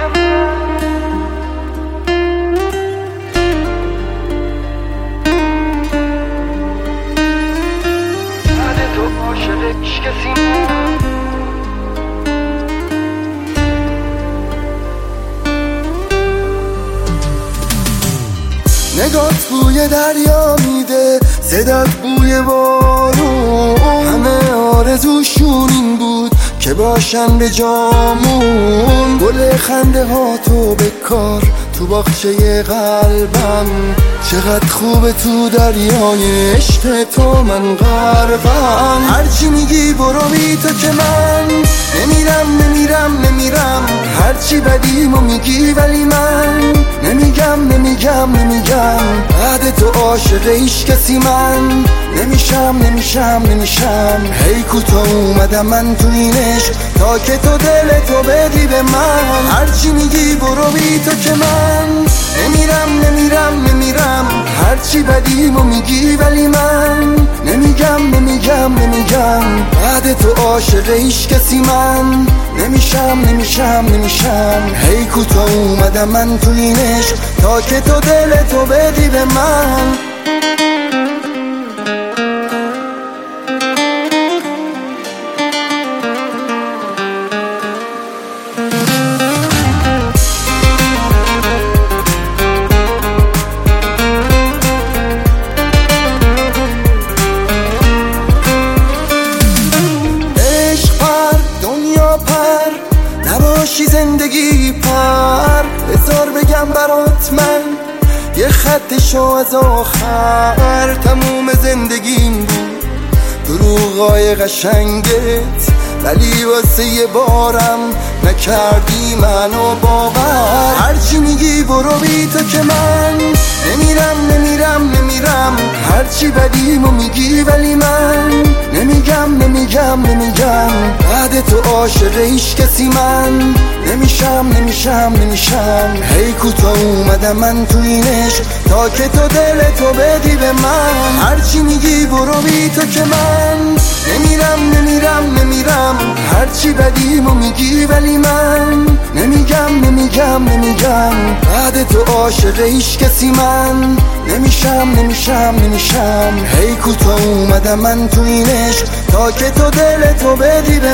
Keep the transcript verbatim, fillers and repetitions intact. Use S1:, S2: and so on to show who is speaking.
S1: که من بعد تو عاشق هیچ کسی من
S2: نگات بوی دریا میده، صدات بوی بارون، همه آرزوشون این بود که باشن به جامون. گل خنده ها تو بکار تو باغچه قلبم، چقدر خوبه تو دریای عشق تو من غرقم. هرچی میگی برو بی تو که من نمیرم نمیرم نمیرم، هرچی بدیمو میگی ولی من نمیگم نمیگم نمیگم. بعد تو عاشق هیچ کسی من نمیشم نمیشم نمیشم. هی کوتا اومدم من تو این عشق تا که تو دل تو بدی به من. هرچی میگی برو بی تو که من نمیرم نمیرم نمیرم، هرچی بدیمو میگی ولی من نمیگم نمیگم نمیگم. بعد تو عاشق هیچ کسی من نمیشم نمیشم نمیشم. هی کوتا اومدم من تو این عشق تا که تو دل تو بدی به من. نباشی زندگی پر بذار بگم برات من یه خطشو از آخر. تموم زندگیم بود دروغای قشنگت، ولی واسه یه بارم نکردی منو باور. هرچی میگی برو بی تو که من نمیرم نمیرم نمیرم، هرچی بدیمو میگی ولی من نمیگم نمیگم نمیگم. بعد تو عاشق هیچ کسی من نمیشم نمیشم نمیشم. هی کوتا اومدم من تو این عشق تا که تو دل تو بدی به من. هرچی میگی برو بی تو که من نمیرم نمیرم نمیرم، هرچی بدیمو میگی ولی من نمیگم نمیگم نمیگم. بعد تو عاشق هیچ کسی من نمیشم نمیشم نمیشم. هی کوتا اومدم من تو این عشق تا که تو دل تو بدی به